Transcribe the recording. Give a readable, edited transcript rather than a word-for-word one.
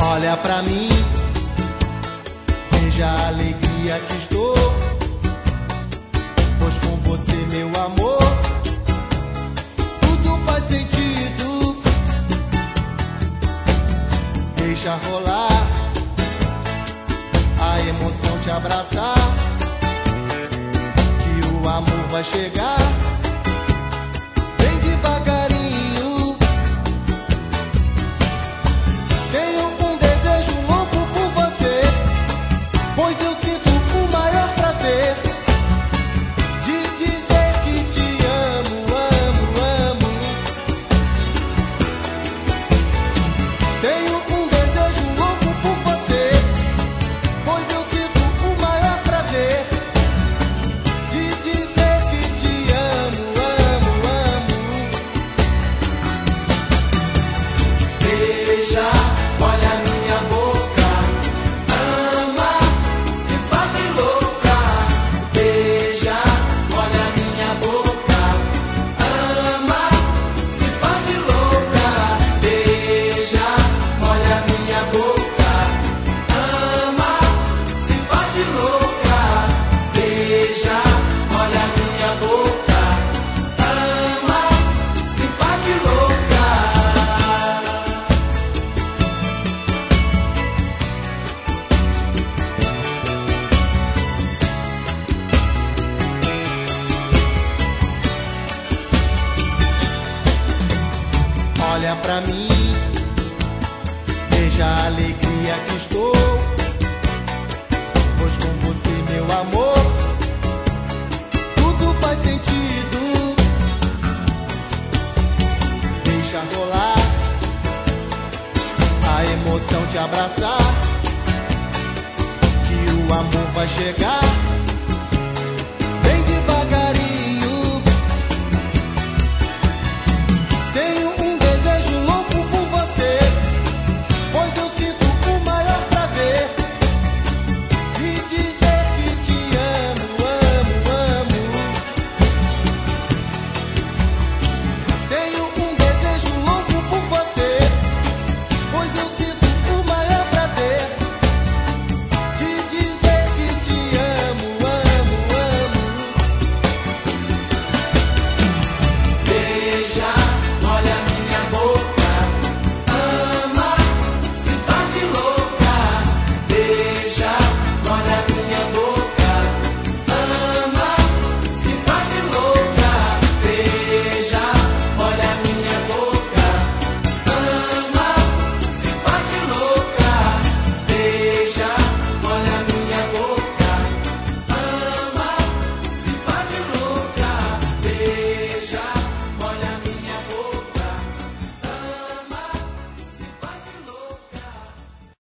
Olha pra mim, veja a alegria que estou, pois com você, meu amor, tudo faz sentido. Deixa rolar a emoção te abraçar, que o amor vai chegar bem devagarinho. Tenho um desejo louco por você, pois eu sinto o maior prazer de dizer que te amo, amo, amo. Tenho um desejo louco por você, pois eu sinto o maior prazer de dizer que te amo, amo, amo. Beija, olha minha boca, ama, se faz louca. Beija, olha minha boca, ama, se faz louca. Beija, olha minha boca, ama, se faz louca. Beija, olha minha boca, ama, se faz louca. Olha pra mim, veja a alegria que estou, pois com você, meu amor, tudo faz sentido. Deixa rolar a emoção te abraçar, que o amor vai chegar